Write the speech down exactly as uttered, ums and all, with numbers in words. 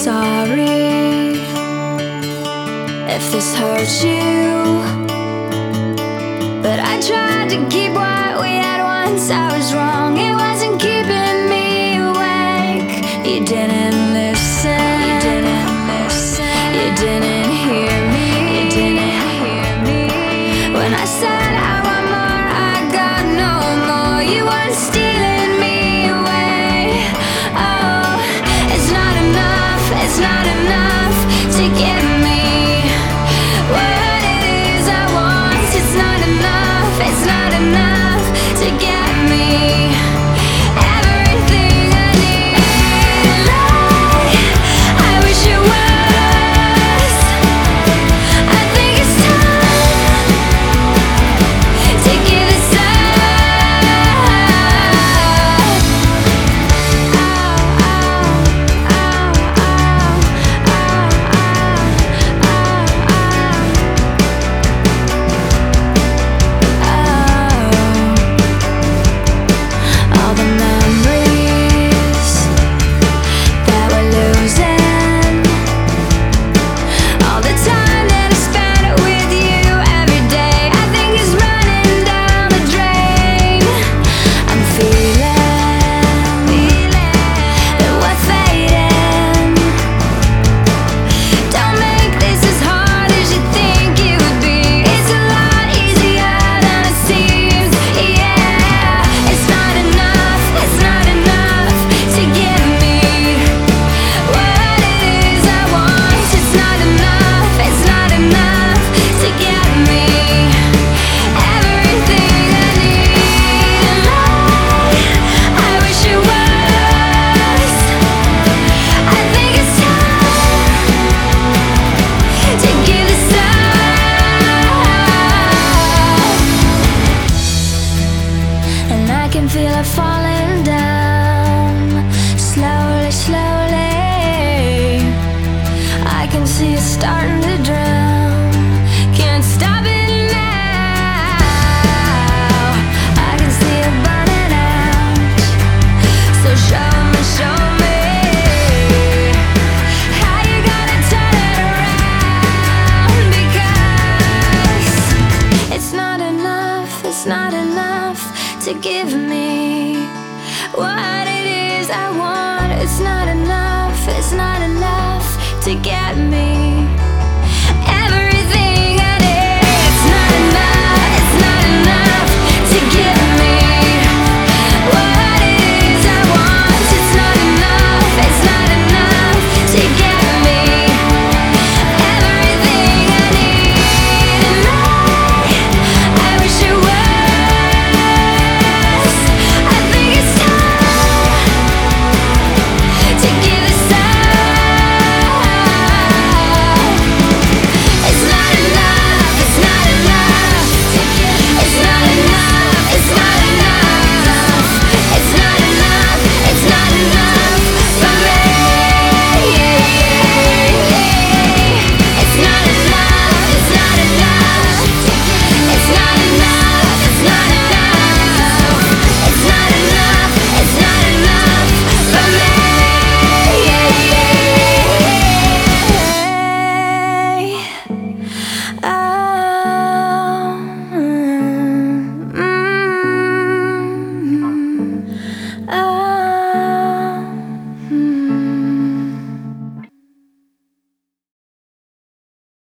sorry if this hurts you, but I tried to keep what we had once. I was wrong, it wasn't keeping me awake. You didn't listen, you didn't listen, you didn't hear me, you didn't hear me. When I said I want more, I got no more. You weren't stealing me away. Oh, it's not enough, it's not enough to give me what it is I want. It's not enough, it's not enough to get me everything I need. Like, I wish it was. I think it's time to give this up. Oh, oh, oh, oh, oh, oh. All the memories that we're losing, all the time that I spent with you every day, I think is running down the drain. I'm feeling, feeling that we're fading. Don't make this as hard as you think it would be. It's a lot easier than it seems. Yeah, it's not enough, it's not enough to give me what it is I want. It's not enough, it's not enough to get me everything I need. Like, I wish it was. I think it's time to give this up. And I can feel it falling down, slowly, slowly. I can see it starting to drown. Can't stop it now. I can see it burning out. So show me, show me how you gonna turn it around. Because it's not enough, it's not enough to give me what it is I want. It's not enough, it's not enough to get me